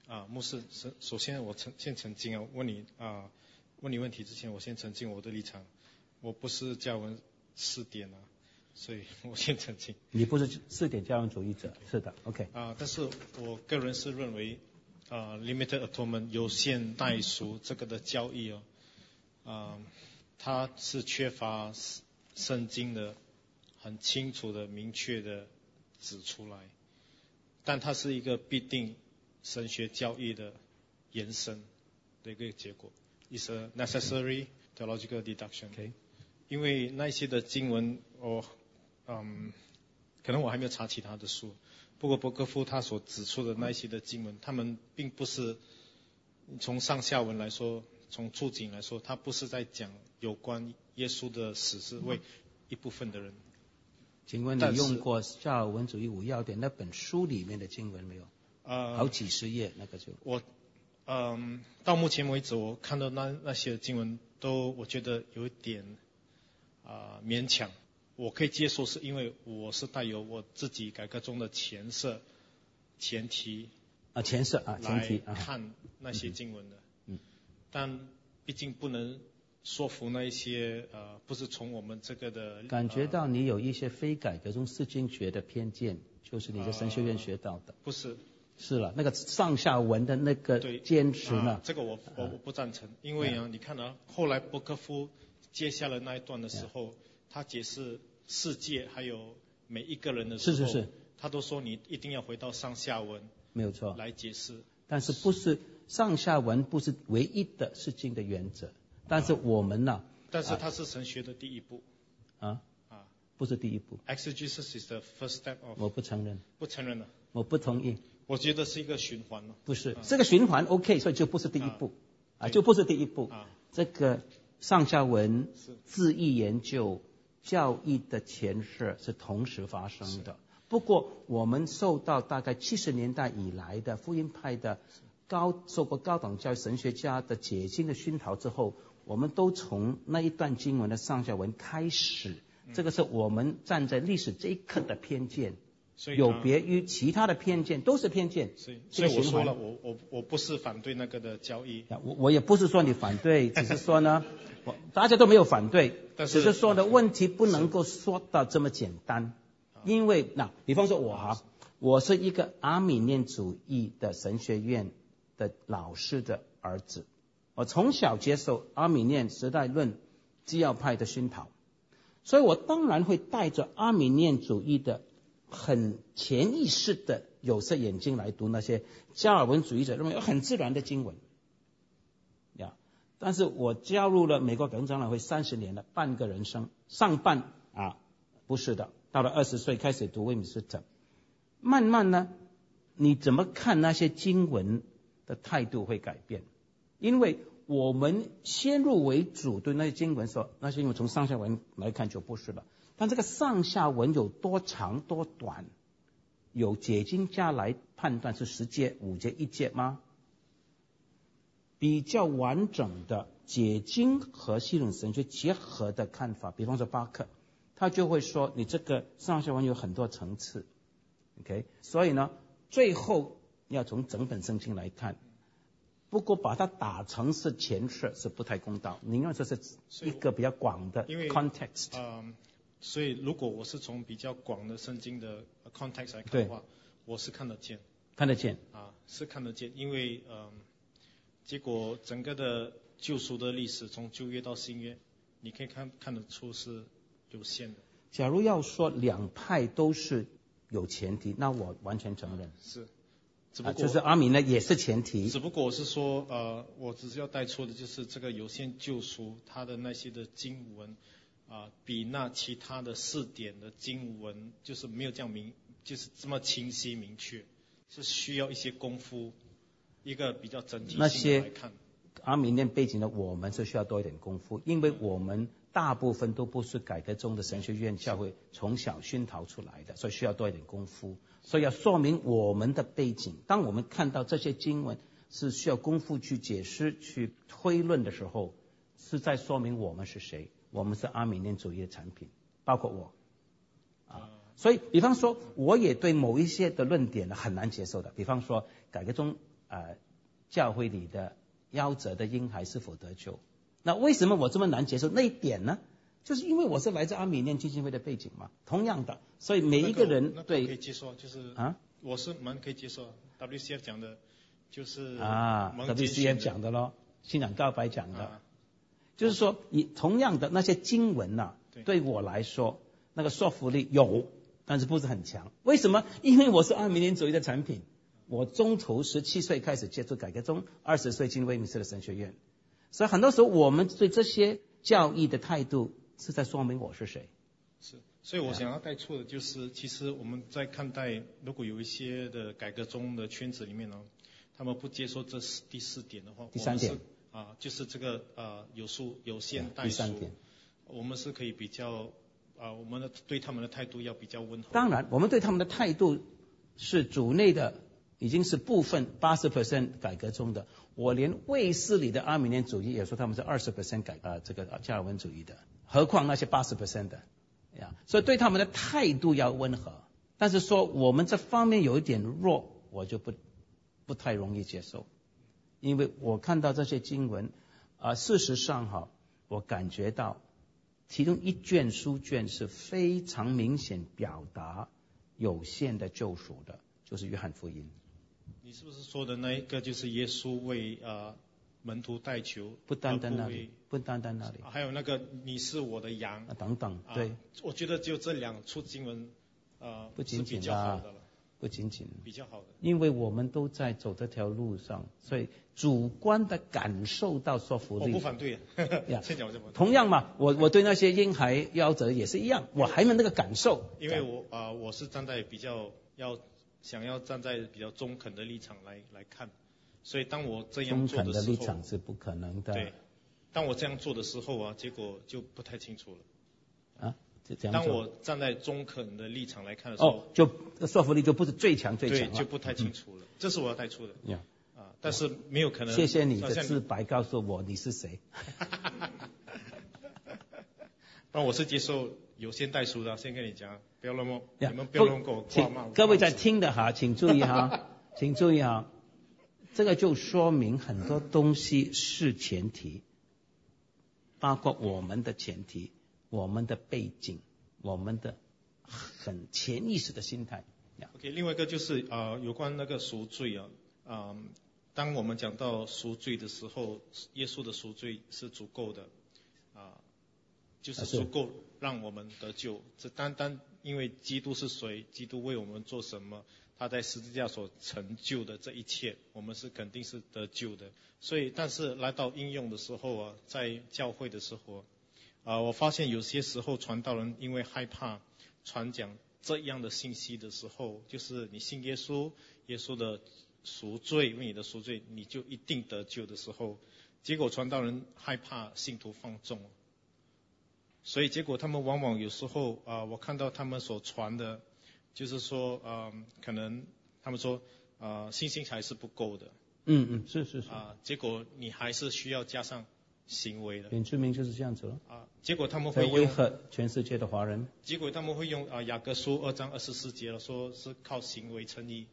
牧师，首先我先澄清问你问题之前，我先澄清我的立场，我不是加尔文4点所以我先澄清。 你不是4点加尔文主义者，是的 ，OK。 但是我个人是认为limited atonement 有限代赎这个的教义它是缺乏圣经的很清楚的明确的指出来，但它是一个必定神学教义的延伸的一个结果。It's a necessary theological deduction。因为那些的经文，可能我还没有查其他的书，不过伯格夫他所指出的那些的经文，他们并不是从上下文来说，从注解来说，他不是在讲有关耶稣的死是为一部分的人。 请问你用过加尔文主义5要点那本书里面的经文没有？好几十页那个就。 我到目前为止，我看到那些经文都我觉得有一点勉强。我可以接受，是因为我是带有我自己改革中的前提前提来看那些经文的。但毕竟不能说服那一些不是从我们这个的。 感觉到你有一些非改革中释经学的偏见，就是你在神学院学到的。 不是。 是了，那个上下文的那个坚持呢？ 这个我不赞成，因为你看后来伯克夫接下了那一段的时候，他解释世界还有每一个人的时候， 是， 他都说你一定要回到上下文， 没有错， 来解释。 但是不是上下文不是唯一的释经的原则，但是我们呢？ 但是它是神学的第一步。 不是第一步。 Exegesis is the first step of。 我不承认。 不承认了。 我不同意。 我觉得是一个循环了。 不是，这个循环 OK， 所以就不是第一步就不是第一步。这个上下文、字义研究、教义的前设是同时发生的。不过我们受到大概70年代以来的福音派的受过高等教育神学家的解经的熏陶之后，我们都从那一段经文的上下文开始。这个是我们站在历史这一刻的偏见。有别于其他的偏见，都是偏见。 所以我说了，我不是反对那个的教义。 我也不是说你反对，只是说呢，大家都没有反对，只是说的问题不能够说到这么简单。因为比方说我是一个阿米念主义的神学院的老师的儿子，我从小接受阿米念时代论基要派的熏陶，所以我当然会带着阿米念主义的很潜意识的有色眼睛来读那些加尔文主义者认为很自然的经文但是我加入了美国改革长老会30年了，半个人生，上半不是的，到了20岁开始读威敏斯特，慢慢呢，你怎么看那些经文的态度会改变，因为我们先入为主对那些经文说，那些经文从上下文来看就不是了。但这个上下文有多长多短，有解经家来判断是10节、5节、1节吗？比较完整的解经和系统神学结合的看法，比方说巴克，他就会说你这个上下文有很多层次 ，OK， 所以呢，最后要从整本圣经来看。不过把它打成是前设是不太公道，宁愿说是一个比较广的 context。 所以如果我是从比较广的圣经的 context 来看的话，我是看得见。是看得见，因为结果整个的救赎的历史从旧约到新约，你可以看得出是有限的。 假如要说两派都是有前提，那我完全承认。 是。只不过就是阿明呢也是前提。 只不过我是说我只是要带出的就是这个有限救赎它的那些的经文比那其他的4点的经文就是没有这样就是这么清晰明确，是需要一些功夫，一个比较整体性的来看。 阿明念背景的我们是需要多一点功夫，因为我们大部分都不是改革中的神学院教会从小熏陶出来的，所以需要多一点功夫。所以要说明我们的背景，当我们看到这些经文是需要功夫去解释去推论的时候，是在说明我们是谁，我们是阿米念主义的产品，包括我所以比方说我也对某一些的论点很难接受的，比方说改革中教会里的夭折的婴孩是否得救。那为什么我这么难接受那一点呢？就是因为我是来自阿米念基金会的背景嘛，同样的，所以每一个人对可以接受，就是我是蛮可以接受 WCF 讲的，就是 WCF 讲的咯，信仰告白讲的，就是说同样的那些经文对我来说那个说服力有，但是不是很强。为什么？因为我是阿米念主义的产品，我中途17岁开始接触改革宗，20岁进威敏斯特神学院，所以很多时候我们对这些教义的态度是在说明我是谁。 是，所以我想要带出的就是，其实我们在看待，如果有一些的改革宗的圈子里面呢，他们不接受这第4点的话， 第3点就是这个有限代数，我们是可以比较我们对他们的态度要比较温和。 当然，我们对他们的态度是主内的，已经是部分 80% 改革中的。我连卫斯理的阿米念主义也说他们是20% 这个加尔文主义的，何况那些80% 的呀？所以对他们的态度要温和，但是说我们这方面有一点弱，我就不太容易接受，因为我看到这些经文事实上我感觉到其中一卷书卷是非常明显表达有限的救赎的，就是约翰福音。 你是不是说的那一个就是耶稣为门徒代求？ 不单单那里， 还有那个你是我的羊等等。对， 我觉得就这2处经文不仅仅是比较好的了， 不仅仅比较好的， 因为我们都在走这条路上，所以主观的感受到说服力。 我不反对同样嘛，我对那些婴孩夭折也是一样，我还没那个感受。 因为我是站在比较想要站在比较中肯的立场来看，所以当我这样做的时候， 中肯的立场是不可能的。 对，当我这样做的时候结果就不太清楚了。 当我站在中肯的立场来看的时候， 就说服力就不是最强了， 对，就不太清楚了。这是我要带出的。但是没有可能。 谢谢你的自白，告诉我你是谁。 那我是接受有限代书的，先跟你讲，不要乱摸，你们不要乱给我挂骂。 各位在听的请注意请注意这个就说明很多东西是前提，包括我们的前提、我们的背景、我们的很潜意识的心态。 OK， 另外一个就是有关那个赎罪当我们讲到赎罪的时候，耶稣的赎罪是足够的就是足够让我们得救。这单单因为基督是谁，基督为我们做什么，他在十字架所成就的这一切，我们是肯定是得救的。所以但是来到应用的时候在教会的时候我发现有些时候传道人因为害怕传讲这样的信息的时候，就是你信耶稣，耶稣的赎罪，为你的赎罪你就一定得救的时候，结果传道人害怕信徒放纵，所以结果他们往往有时候我看到他们所传的就是说可能他们说信心还是不够的。 是结果你还是需要加上行为的。 原住民就是这样子了结果他们会威吓全世界的华人。 结果他们会用雅各书2章24节了，说是靠行为称义。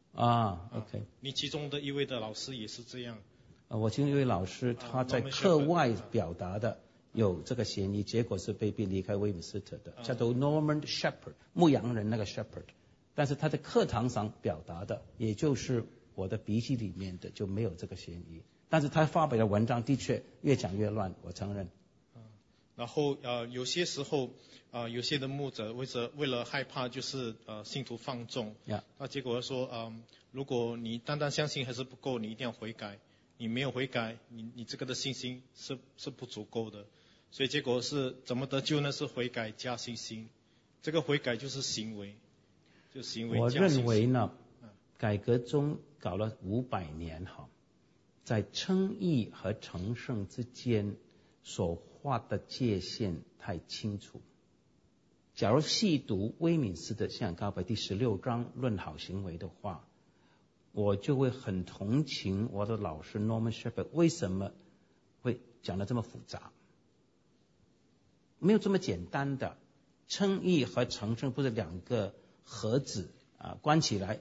OK。 你其中的一位的老师也是这样。 我其中一位老师他在课外表达的有这个嫌疑，结果是被逼离开威敏斯特的，叫做 Norman Shepherd， 牧羊人那个 Shepherd， 但是他在课堂上表达的，也就是我的笔记里面的，就没有这个嫌疑。但是他发表的文章的确越讲越乱，我承认。 然后有些时候有些的牧者为了害怕就是信徒放纵，那结果说如果你单单相信还是不够，你一定要悔改，你没有悔改，你这个的信心是不足够的。所以结果是怎么得救呢？是悔改加信心。这个悔改就是行为，就行为加信心。 我认为呢，改革中搞了500年在称义和成圣之间所画的界限太清楚。假如细读威敏斯特信仰告白第16章论好行为的话，我就会很同情我的老师 Norman Shepherd 为什么会讲得这么复杂。没有这么简单的，称义和成圣不是2个盒子关起来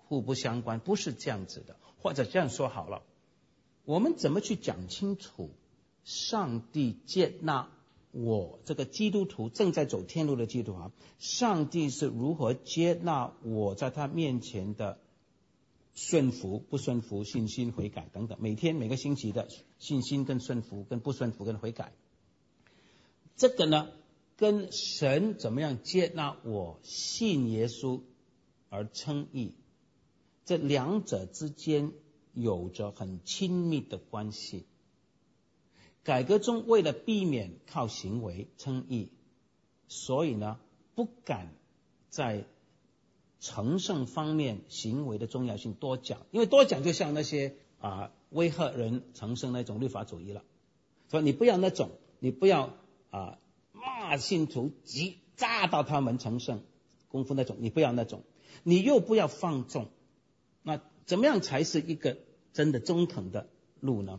互不相关，不是这样子的。或者这样说好了，我们怎么去讲清楚上帝接纳我这个基督徒正在走天路的基督徒，上帝是如何接纳我在他面前的顺服、不顺服、信心、悔改等等，每天每个星期的信心跟顺服、跟不顺服、跟悔改，这个呢，跟神怎么样接纳我信耶稣而称义，这两者之间有着很亲密的关系。改革中为了避免靠行为称义，所以呢，不敢在成圣方面行为的重要性多讲，因为多讲就像那些威吓人成圣那种律法主义了。所以你不要那种，你不要骂信徒炸到他们成圣功夫那种，你不要那种，你又不要放纵。那怎么样才是一个真的中肯的路呢？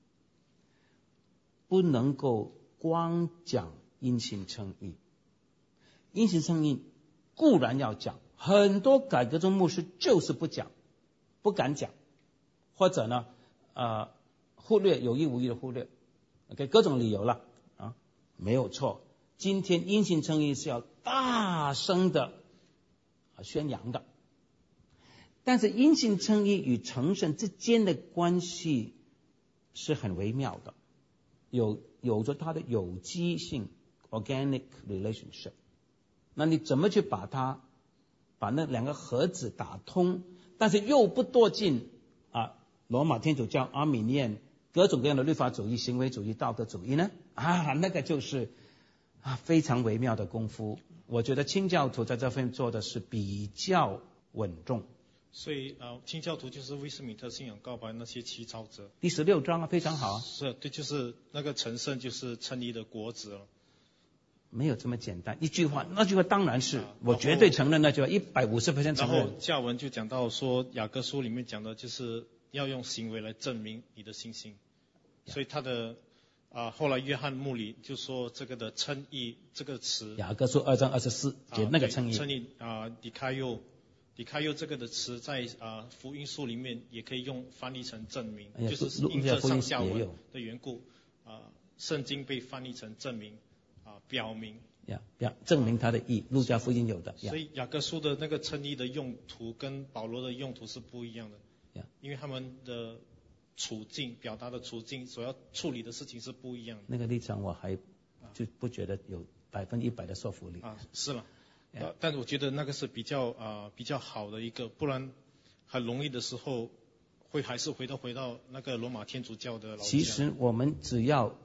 不能够光讲因信称义，因信称义固然要讲，很多改革中牧师就是不讲，不敢讲，或者呢忽略，有意无意的忽略，给各种理由了没有错。今天因信称义是要大声的宣扬的，但是因信称义与成圣之间的关系是很微妙的，有着它的有机性 organic relationship。 那你怎么去把那两个盒子打通，但是又不堕进罗马天主教、阿米念各种各样的律法主义、行为主义、道德主义呢？那个就是非常微妙的功夫。我觉得清教徒在这方面做的是比较稳重。 所以清教徒就是威斯敏特信仰告白那些起草者。 第16章非常好是，对，就是那个成圣就是称义的果子了。 没有这么简单一句话，那句话当然是我绝对承认那句话150%承认。 然后教文就讲到说，雅各书里面讲的就是要用行为来证明你的信心。所以他的后来约翰穆里就说这个的称义这个词， 雅各书2章24节那个称义， 称义迪卡佑这个的词在福音书里面也可以用翻译成证明，就是因着上下文的缘故圣经被翻译成证明表明证明他的义，路加福音有的。 所以雅各书的那个称义的用途跟保罗的用途是不一样的，因为他们的处境表达的处境所要处理的事情是不一样的。 那个立场我还就不觉得有100%的说服力是了。但是我觉得那个是比较好的一个，不然很容易的时候还是回到那个罗马天主教的老家。 其实我们只要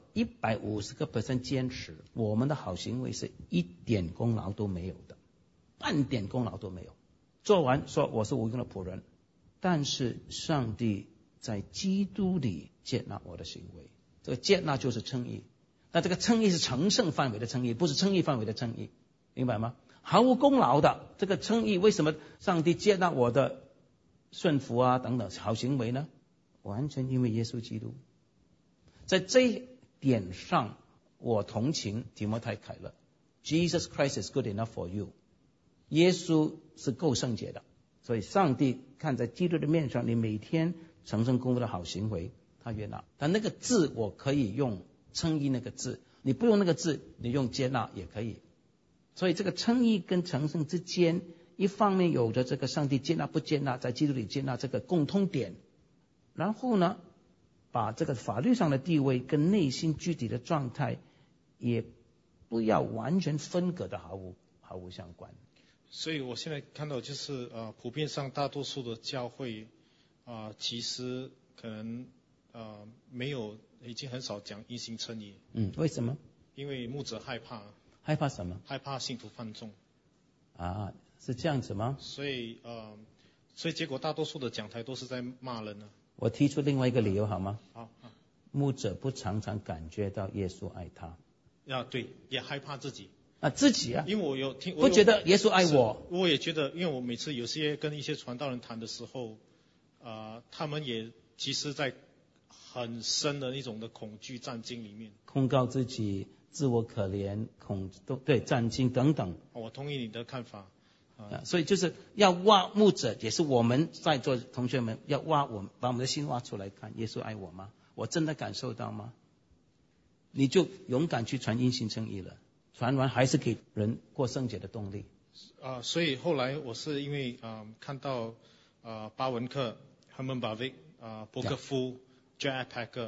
150%坚持，我们的好行为是一点功劳都没有的，半点功劳都没有。做完说我是无用的仆人，但是上帝在基督里接纳我的行为，这个接纳就是称义。那这个称义是成圣范围的称义，不是称义范围的称义，明白吗？毫无功劳的这个称义，为什么上帝接纳我的顺服等等好行为呢？完全因为耶稣基督。在这一点上，我同情提摩太凯勒。 Jesus Christ is good enough for you。 耶稣是够圣洁的，所以上帝看在基督的面上，你每天成圣功夫的好行为他悦纳。但那个字我可以用称义那个字，你不用那个字，你用接纳也可以。所以这个称义跟成圣之间，一方面有着这个上帝接纳不接纳，在基督里接纳这个共通点，然后呢，把这个法律上的地位跟内心具体的状态也不要完全分隔的毫无相关。 所以我现在看到就是普遍上大多数的教会其实可能没有，已经很少讲因信称义。 为什么？ 因为牧者害怕。 害怕什么？ 害怕信徒犯众。 是这样子吗？ 所以结果大多数的讲台都是在骂人呢。 我提出另外一个理由好吗？ 好。 牧者不常常感觉到耶稣爱他。 对，也害怕自己。 自己因为我有听， 不觉得耶稣爱我。 我也觉得，因为我每次有些跟一些传道人谈的时候，他们也其实在很深的一种的恐惧战惊里面， 控告自己，自我可怜，对战惊等等。 我同意你的看法。 所以就是要挖牧者，也是我们在座同学们要把我们的心挖出来看，耶稣爱我吗？我真的感受到吗？你就勇敢去传因信称义了，传完还是给人过圣洁的动力。 所以后来我是因为看到巴文克、Herman Bavinck、伯克夫、J.I.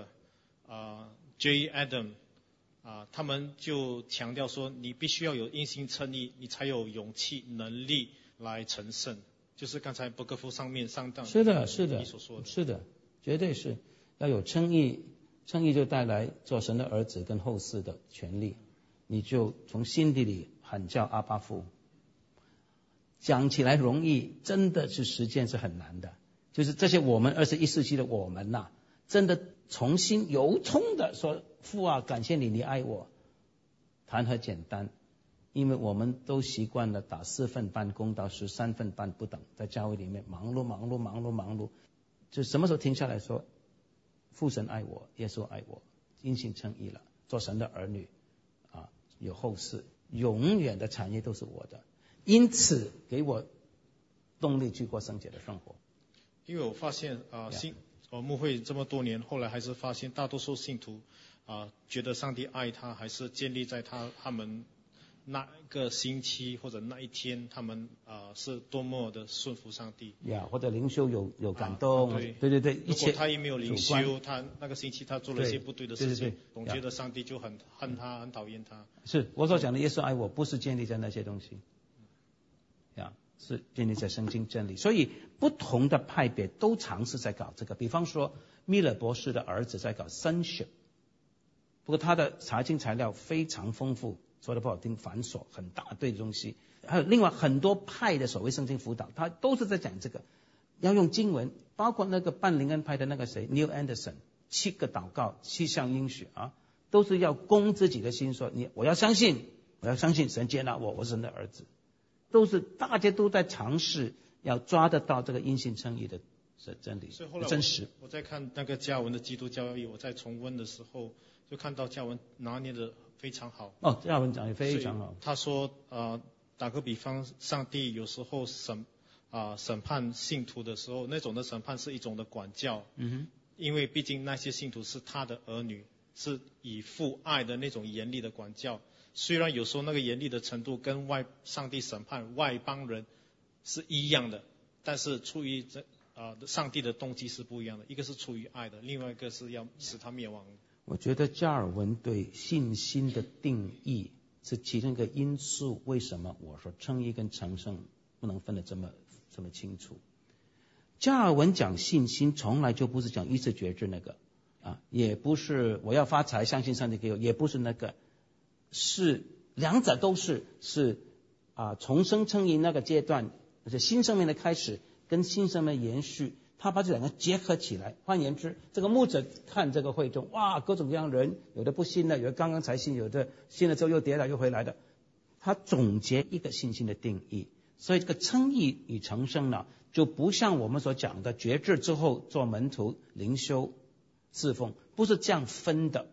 Packer、J. Adam 他们就强调说，你必须要有因信称义，你才有勇气、能力来成圣。就是刚才伯克夫上当是的， 你所说的， 是的，绝对是要有称义，称义就带来做神的儿子跟后嗣的权利，你就从心底里喊叫阿爸父。讲起来容易，真的是实践是很难的。就是这些我们21世纪的我们呐，真的从心由衷的说，父啊，感谢你，你爱我，谈何简单。因为我们都习惯了打4份班工到13份班不等，在教会里面忙碌，就什么时候停下来说，父神爱我，耶稣爱我，因信称义了，做神的儿女有后嗣，永远的产业都是我的，因此给我动力去过圣洁的生活。 因为我发现牧会这么多年，后来还是发现大多数信徒觉得上帝爱他，还是建立在他们那个星期或者那一天，他们是多么的顺服上帝或者灵修有感动，对， 如果他也没有灵修，他那个星期他做了一些不对的事情，总觉得上帝就很恨他，很讨厌他。 是我所讲的耶稣爱我，不是建立在那些东西是建立在圣经真理。所以不同的派别都尝试在搞这个，比方说米勒博士的儿子在搞 sonship， 不过他的查经材料非常丰富，说的不好听，繁琐很大堆的东西。还有另外很多派的所谓圣经辅导，他都是在讲这个，要用经文，包括那个半灵恩派的那个谁 Neil Anderson， 7个祷告7项应许都是要攻自己的心，说我要相信神接纳我是神的儿子。都是大家都在尝试要抓得到这个因信称义的真理， 所以后来真实。 我在看那个加文的基督教义，我在重温的时候就看到加文拿捏的非常好。 加文讲得非常好。 他说打个比方，上帝有时候审判信徒的时候，那种的审判是一种的管教。因为毕竟那些信徒是他的儿女，是以父爱的那种严厉的管教。虽然有时候那个严厉的程度跟上帝审判外邦人是一样的，但是出于上帝的动机是不一样的，一个是出于爱的，另外一个是要使他灭亡的。 我觉得加尔文对信心的定义是其中一个因素，为什么我说称义跟成圣不能分得这么清楚。加尔文讲信心从来就不是讲意识觉知那个也不是我要发财相信上帝给我，也不是那个，是两者都是重生称义那个阶段，而且新生命的开始跟新生命的延续，他把这两个结合起来。换言之，这个牧者看这个会众，哇，各种各样人，有的不信的，有的刚刚才信，有的信了之后又跌倒又回来的，他总结一个信心的定义。所以这个称义与成圣呢，就不像我们所讲的觉知之后做门徒灵修侍奉，不是这样分的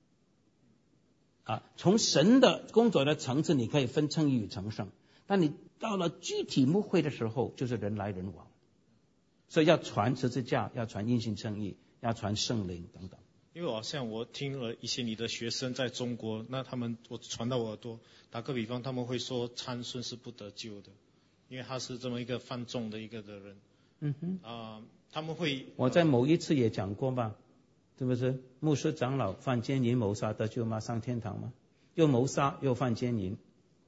从神的工作的层次你可以分称义与成圣，但你到了具体牧会的时候就是人来人往。所以要传十字架，要传因信称义，要传圣灵等等。 因为好像我听了一些你的学生在中国，那我传到我耳朵，打个比方，他们会说参孙是不得救的，因为他是这么一个犯众的一个的人。他们会我在某一次也讲过吧，是不是？牧师长老犯奸淫谋杀得救吗？上天堂吗？又谋杀又犯奸淫。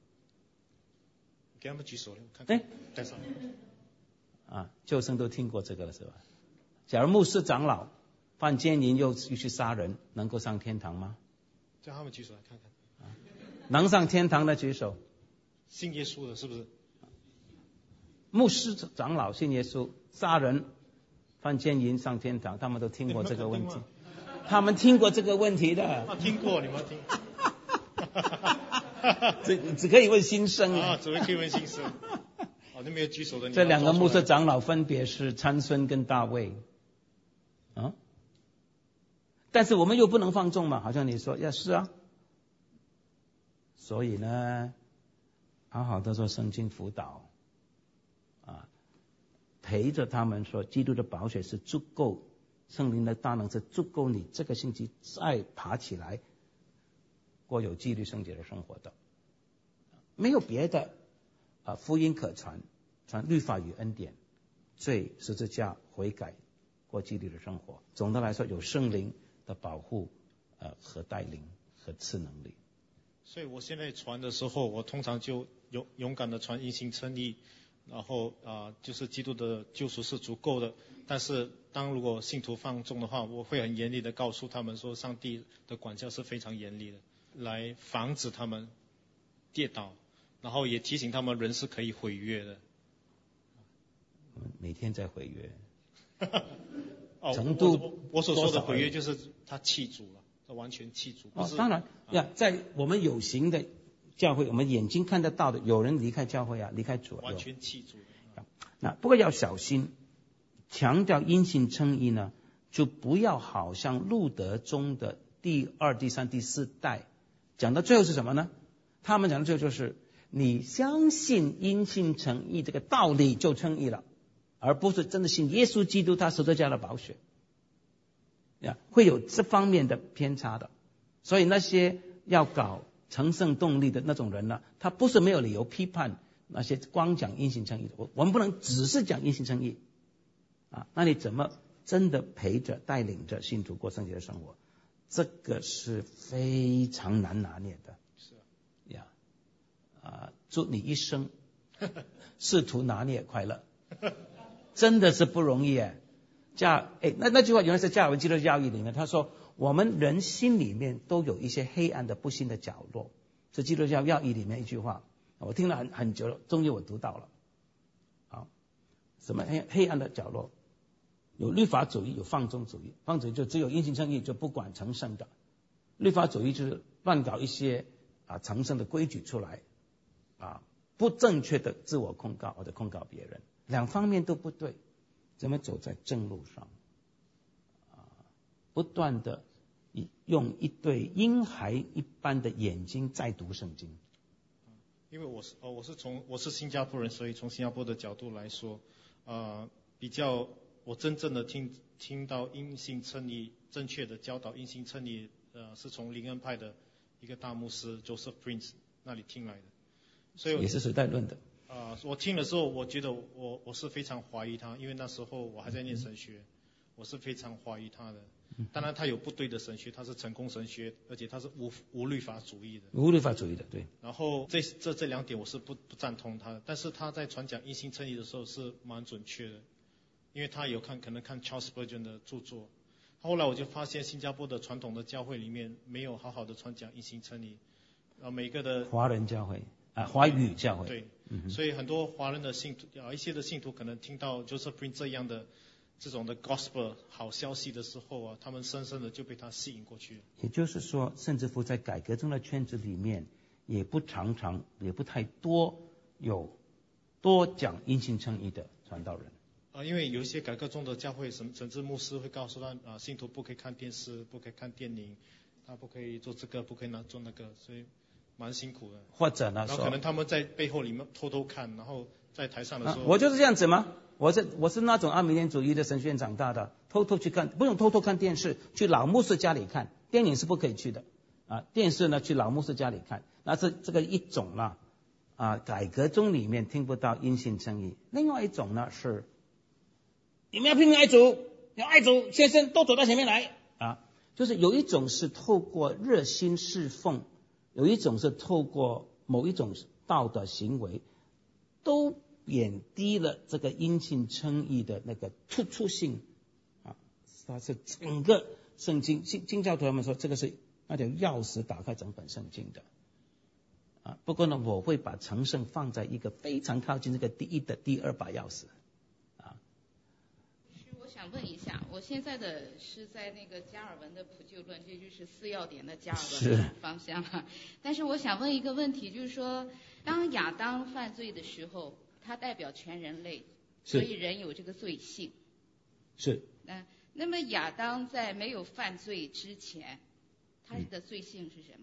给他们举手了，看看带上。 旧生都听过这个了是吧？假如牧师长老犯奸淫又去杀人，能够上天堂吗？ 叫他们举手来看看。 能上天堂的举手。 信耶稣的是不是？ 牧师长老信耶稣，杀人犯奸淫上天堂，他们都听过这个问题。他们听过这个问题的。 听过，你们听。 只可以问新生只可以问新生。那没有举手的。 这两个牧师长老分别是参孙跟大卫。但是我们又不能放纵嘛，好像你说是啊。所以呢，好好的做圣经辅导， 陪着他们说，基督的宝血是足够，圣灵的大能是足够你这个星期再爬起来过有纪律圣洁的生活的。没有别的福音可传，传律法与恩典，罪十字架悔改过纪律的生活。总的来说，有圣灵的保护和带领和赐能力。 所以我现在传的时候，我通常就勇敢的传因信称义，然后就是基督的救赎是足够的。但是如果信徒放纵的话，我会很严厉的告诉他们说，上帝的管教是非常严厉的，来防止他们跌倒，然后也提醒他们人是可以毁约的。 每天在毁约。 程度我所说的毁约就是他弃主了，他完全弃主。 当然在我们有形的教会，我们眼睛看得到的，有人离开教会离开主完全弃主。 那不过要小心，强调因信称义呢，就不要好像路德中的第2、第3、第4代讲到最后是什么呢？他们讲到最后就是你相信因信称义这个道理就称义了，而不是真的信耶稣基督他十字架的宝血，会有这方面的偏差的。所以那些要搞成圣动力的那种人呢，他不是没有理由批判那些光讲因信称义的。我们不能只是讲因信称义那你怎么真的陪着带领着信徒过圣洁的生活？这个是非常难拿捏的。 是祝你一生试图拿捏快乐，真的是不容易那句话原来是加尔文基督教义里面，他说我们人心里面都有一些黑暗的不幸的角落，是基督教义里面一句话，我听了很久了，终于我读到了。什么黑暗的角落？有律法主义，有放纵主义。放纵主义就只有因信称义，就不管成圣的。律法主义就是乱搞一些成圣的规矩出来不正确的自我控告或者控告别人，两方面都不对。怎么走在正路上不断的用一对婴孩一般的眼睛在读圣经。 因为我是新加坡人，所以从新加坡的角度来说比较我真正的听到因信称义正确的教导因信称义是从灵恩派的一个大牧师 Joseph Prince 那里听来的，所以也是时代论的我听的时候我觉得我是非常怀疑他，因为那时候我还在念神学，我是非常怀疑他的。当然他有不对的神学，他是成功神学，而且他是无律法主义的。 无律法主义的，对。 然后这两点我是不赞同他的，但是他在传讲因信称义的时候是蛮准确的，因为他有可能看 Charles Spurgeon 的著作。后来我就发现新加坡的传统的教会里面没有好好的传讲因信称义，每个的华人教会华语教会对，所以很多华人的信徒一些的信徒可能听到 Joseph Prince 这样的这种的 gospel 好消息的时候他们深深的就被他吸引过去了。 也就是说，甚至乎在改革中的圈子里面，也不太多有多讲因信称义的传道人。 因为有一些改革中的教会，甚至牧师会告诉他信徒不可以看电视，不可以看电影，他不可以做这个，不可以做那个，所以蛮辛苦的。 或者呢， 然后可能他们在背后里面偷偷看，然后在台上的时候， 我就是这样子吗？我是那种阿米念主义的神学院长大的，偷偷去看，不用偷偷看电视，去老牧师家里看，电影是不可以去的电视呢去老牧师家里看，那是这个一种啦改革中里面听不到因信称义。另外一种呢是你们要拼命爱主，要爱主，先生都走到前面来就是有一种是透过热心侍奉，有一种是透过某一种道德行为，都贬低了这个因信称义的那个突出性它是整个圣经经教徒他们说这个是那条钥匙打开整本圣经的不过呢，我会把成圣放在一个非常靠近这个第一的第二把钥匙我想问一下，我现在的是在那个加尔文的普救论，这就是4要点的加尔文的方向但是我想问一个问题，就是说当亚当犯罪的时候，它代表全人类，所以人有这个罪性。 是。 那么亚当在没有犯罪之前，他的罪性是什么？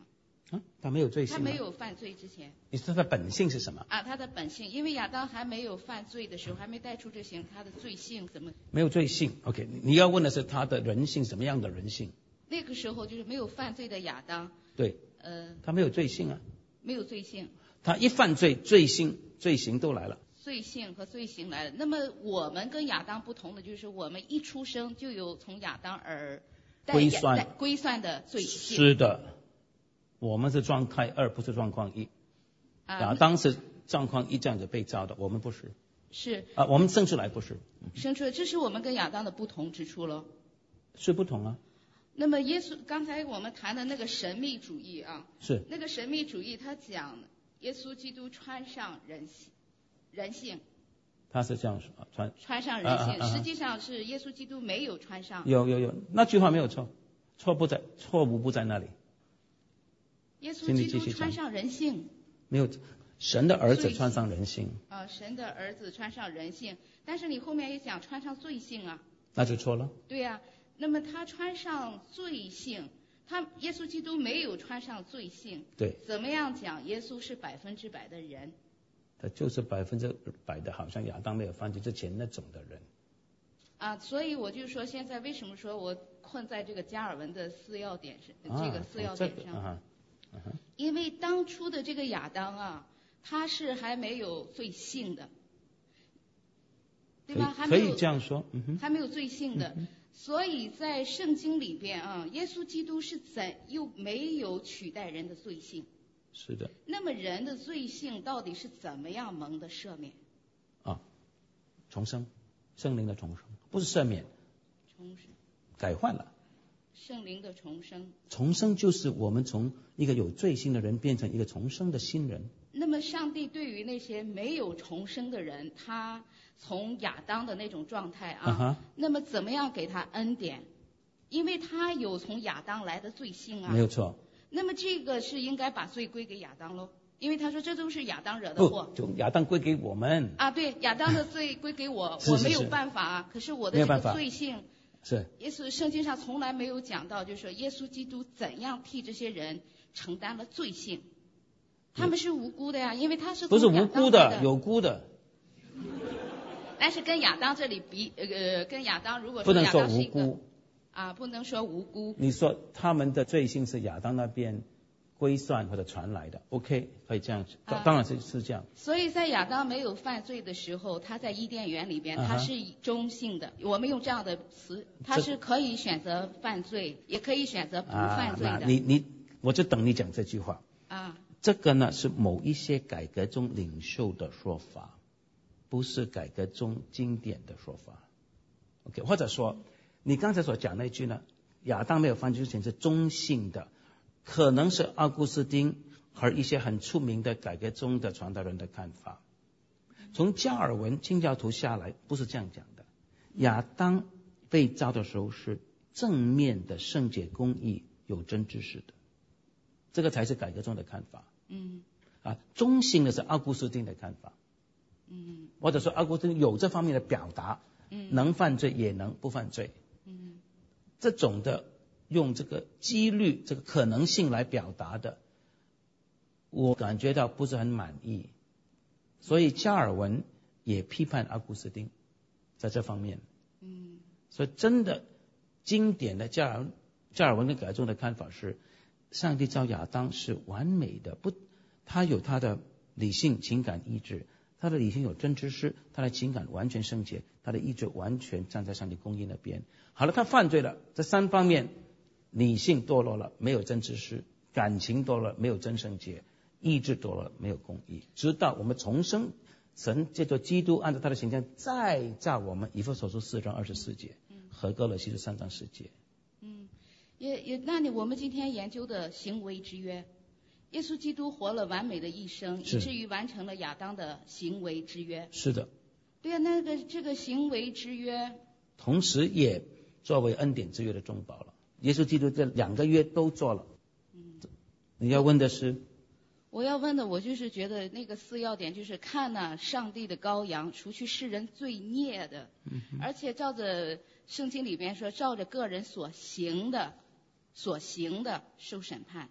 他没有罪性。 他没有犯罪之前。 你说他的本性是什么？ 他的本性，因为亚当还没有犯罪的时候，还没带出这些，他的罪性怎么？ 没有罪性。OK， 你要问的是他的人性，什么样的人性？ 那个时候就是没有犯罪的亚当。 对。他没有罪性啊。 没有罪性。他一犯罪，罪行都来了。 罪性和罪行来了。那么我们跟亚当不同的就是，我们一出生就有从亚当而归算的罪性。 是的，我们是状态2，不是状况1。亚当是状况1这样子被造的，我们不是。 是。 我们生出来不是。 生出来，这是我们跟亚当的不同之处了。 是不同啊。 那么刚才我们谈的那个神秘主义啊， 是那个神秘主义，他讲耶稣基督穿上人性。 他是这样说， 穿上人性，实际上是耶稣基督没有穿上。 有，那句话没有错，错误不在那里。 耶稣基督穿上人性。 没有，神的儿子穿上人性。 神的儿子穿上人性，但是你后面也讲穿上罪性啊。 那就错了。 对呀。那么他穿上罪性，耶稣基督没有穿上罪性。 对。 怎么样讲耶稣是100%的人？ 他就是100%的，好像亚当没有犯罪之前那种的人。 所以我就说，现在为什么说我困在这个加尔文的4要点上，这个4要点上？因为当初的这个亚当他是还没有罪性的，对吧？ 可以这样说。 还没有罪性的。所以在圣经里边耶稣基督是又没有取代人的罪性。 是的。 那么人的罪性到底是怎么样蒙的赦免？ 重生，圣灵的重生，不是赦免， 重生， 改换了。 圣灵的重生。 重生就是我们从一个有罪性的人变成一个重生的新人。 那么上帝对于那些没有重生的人，他从亚当的那种状态那么怎么样给他恩典？因为他有从亚当来的罪性没有错。 那么这个是应该把罪归给亚当喽，因为他说这都是亚当惹的祸。 就亚当归给我们。 对，亚当的罪归给我，我没有办法可是我的这个罪性是耶稣圣经上从来没有讲到，就是说耶稣基督怎样替这些人承担了罪性。他们是无辜的呀，因为他是不是无辜的，有辜的。 但是跟亚当这里跟亚当如果说亚当是一个不能说无辜不能说无辜。 你说他们的罪性是亚当那边归算或者传来的 ，OK， 可以这样子，当然是这样。 所以在亚当没有犯罪的时候，他在伊甸园里边他是中性的。我们用这样的词，他是可以选择犯罪，也可以选择不犯罪的。 我就等你讲这句话。这个呢是某一些改革中领袖的说法，不是改革中经典的说法。OK， 或者说你刚才所讲那句呢，亚当没有犯罪之前是中性的，可能是奥古斯丁和一些很出名的改革中的传道人的看法。从加尔文清教徒下来不是这样讲的，亚当被造的时候是正面的圣洁公义有真知识的，这个才是改革中的看法。中性的是奥古斯丁的看法。或者说奥古斯丁有这方面的表达，能犯罪也能不犯罪。这种的用这个几率这个可能性来表达的，我感觉到不是很满意。所以加尔文也批判奥古斯丁在这方面。所以真的经典的加尔文跟改革中的看法是，上帝造亚当是完美的，他有他的理性、情感、意志，他的理性有真知识，他的情感完全圣洁，他的意志完全站在上帝公义那边。好了，他犯罪了，这3方面，理性堕落了，没有真知识；感情堕落了，没有真圣洁；意志堕落了，没有公义。直到我们重生，神借着基督按照他的形象再造我们，以弗所书4章24节和歌罗西书3章10节。 那我们今天研究的行为之约，耶稣基督活了完美的一生，以至于完成了亚当的行为之约。 是的。 对啊，这个行为之约， 同时也作为恩典之约的中保了。耶稣基督这2个约都做了。你要问的是？ 我要问的，我就是觉得那个4要点就是看上帝的羔羊，除去世人罪孽的，而且照着圣经里边说，照着个人所行的受审判。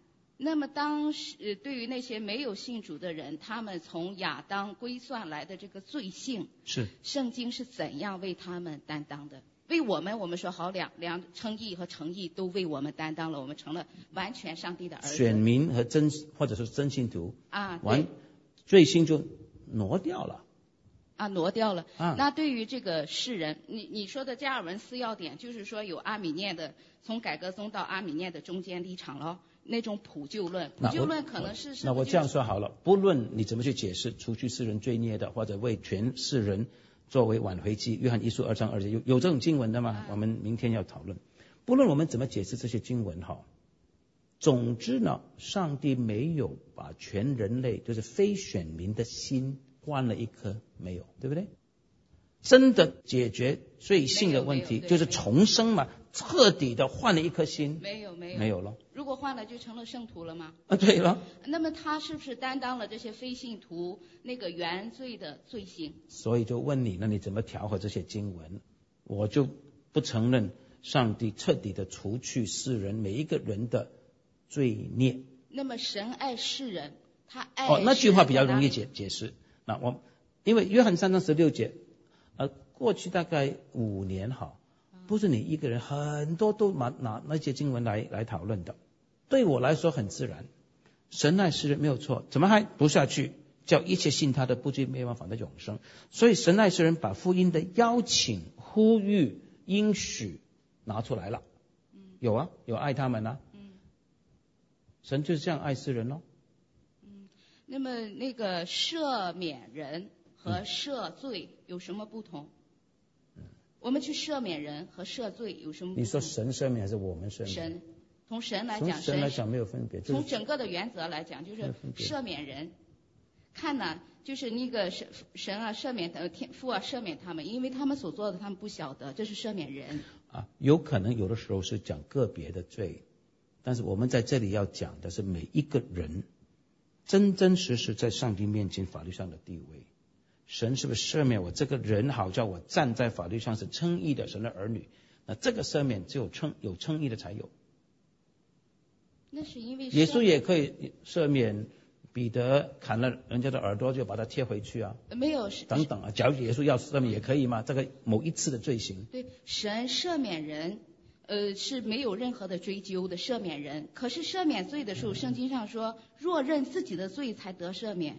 那么当时对于那些没有信主的人，他们从亚当归算来的这个罪性， 是圣经是怎样为他们担当的？为我们说好两称义和诚意都为我们担当了，我们成了完全上帝的儿子。 选民和或者是真信徒啊， 罪性就挪掉了。 挪掉了。那对于这个世人，你说的加尔文4要点，就是说有阿米念的，从改革宗到阿米念的中间立场了，那种普救论可能是那我这样说好了，不论你怎么去解释除去世人罪孽的，或者为全世人作为挽回祭，约翰1书2章2节有这种经文的吗？我们明天要讨论。不论我们怎么解释这些经文总之呢，上帝没有把全人类就是非选民的心换了一颗，没有，对不对？真的解决罪性的问题就是重生嘛，彻底的换了一颗心，没有了。 如果换了就成了圣徒了吗？ 对了。 那么他是不是担当了这些非信徒那个原罪的罪行？ 所以就问你，那你怎么调和这些经文？我就不承认上帝彻底的除去世人每一个人的罪孽。 那么神爱世人，他爱那句话比较容易解释。那因为约翰3章16节，过去大概5年不是你一个人，很多都拿那些经文来讨论的。对我来说很自然，神爱世人没有错，怎么还读下去？叫一切信他的不至灭亡，反得永生。所以神爱世人把福音的邀请、呼吁、应许拿出来了。有爱他们神就是这样爱世人咯。 那么那个赦免人和赦罪有什么不同？我们去赦免人和赦罪有什么不同？ 你说神赦免还是我们赦免？ 从神来讲没有分别。 从整个的原则来讲，就是赦免人。看呢，就是那个神赦免天父赦免他们，因为他们所做的他们不晓得，这是赦免人。 有可能有的时候是讲个别的罪，但是我们在这里要讲的是每一个人真真实实在上帝面前法律上的地位。神是不是赦免我这个人，好叫我站在法律上是称义的神的儿女？那这个赦免只有有称义的才有。 那是因为耶稣也可以赦免彼得砍了人家的耳朵就把它贴回去没有等等假如耶稣要赦免也可以吗？这个某一次的罪行。 对，神赦免人是没有任何的追究的，赦免人。可是赦免罪的时候，圣经上说若认自己的罪才得赦免。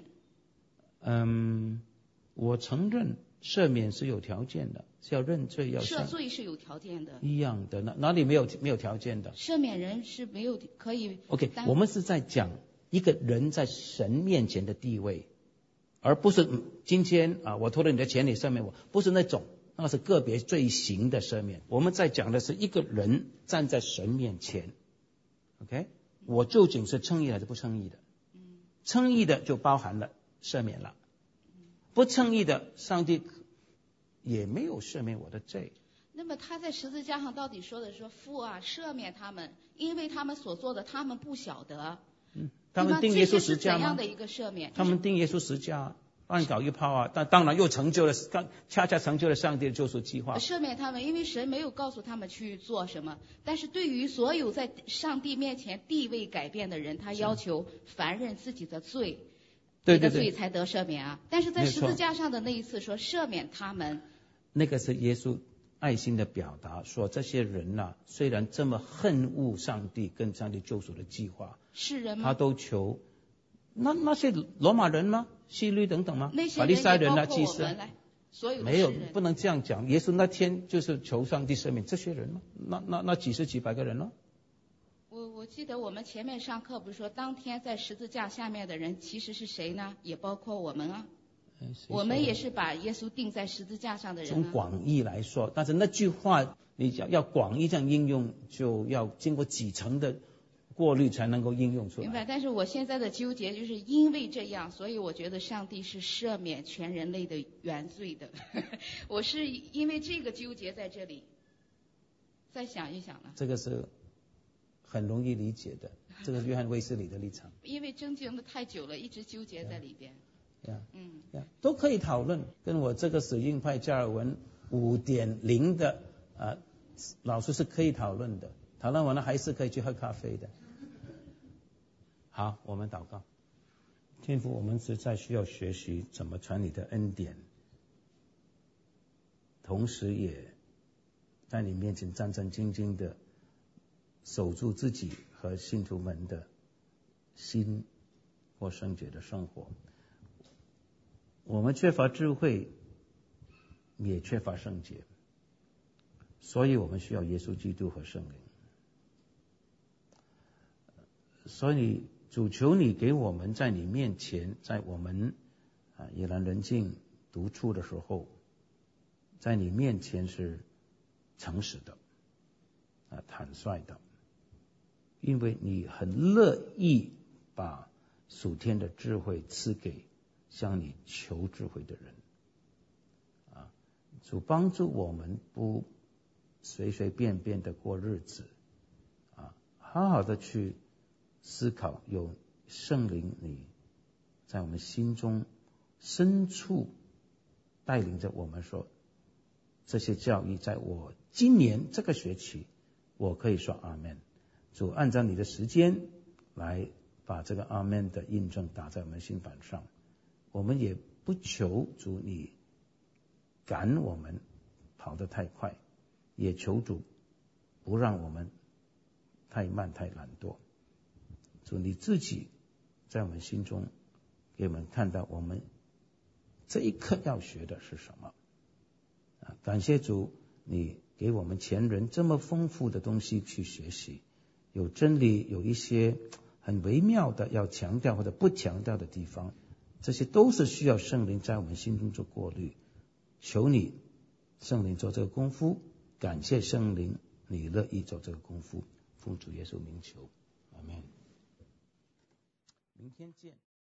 我承认赦免是有条件的，是要认罪要赦罪是有条件的， 一样的。哪里没有条件的？ 赦免人是没有可以。 OK， 我们是在讲一个人在神面前的地位，而不是今天我偷了你的钱你赦免我，不是那种，那是个别罪行的赦免。我们在讲的是一个人站在神面前 ，OK， 我究竟是称义还是不称义的？称义的就包含了赦免了。不称义的，上帝也没有赦免我的罪。 那么他在十字架上到底说的说父赦免他们，因为他们所做的他们不晓得。 他们定耶稣十架吗？ 怎样的一个赦免？ 他们定耶稣十架乱搞一炮但当然又成就了，恰恰成就了上帝的救赎计划。 赦免他们，因为神没有告诉他们去做什么，但是对于所有在上帝面前地位改变的人，他要求凡认自己的罪。 对， 罪才得赦免但是在十字架上的那一次说赦免他们， 那个是耶稣爱心的表达，说这些人虽然这么恨恶上帝跟上帝救赎的计划， 是人吗？ 他都求那些罗马人吗？希律等等吗？ 那些法利赛人祭司所有的没有，不能这样讲。耶稣那天就是求上帝赦免这些人吗？那几十几百个人呢？ 我记得我们前面上课不是说，当天在十字架下面的人其实是谁呢？也包括我们我们也是把耶稣钉在十字架上的人从广义来说，但是那句话你要广义这样应用，就要经过几层的过滤才能够应用出来。 明白。但是我现在的纠结就是因为这样，所以我觉得上帝是赦免全人类的原罪的。我是因为这个纠结在这里，再想一想呢。 这个是很容易理解的，这个是约翰卫斯理的立场。 因为争竞的太久了，一直纠结在里边。 都可以讨论，跟我这个死硬派加尔文 5.0 的老师是可以讨论的，讨论完了还是可以去喝咖啡的。 好，我们祷告。天父，我们实在需要学习怎么传你的恩典，同时也在你面前战战兢兢的守住自己和信徒们的心或圣洁的生活。我们缺乏智慧，也缺乏圣洁，所以我们需要耶稣基督和圣灵。所以主求你给我们在你面前，在我们夜阑人静独处的时候，在你面前是诚实的坦率的，因为你很乐意把属天的智慧赐给向你求智慧的人主帮助我们不随随便便的过日子好好的去思考，有圣灵你在我们心中深处带领着我们说，这些教义在我今年这个学期我可以说阿们。主按照你的时间来把这个阿们的印证打在我们心板上。我们也不求主你赶我们跑得太快，也求主不让我们太慢太懒惰。主你自己在我们心中给我们看到我们这一刻要学的是什么感谢主，你给我们前人这么丰富的东西去学习，有真理，有一些很微妙的要强调或者不强调的地方，这些都是需要圣灵在我们心中做过滤。求你圣灵做这个功夫，感谢圣灵你乐意做这个功夫，奉主耶稣名求，阿们。明天见。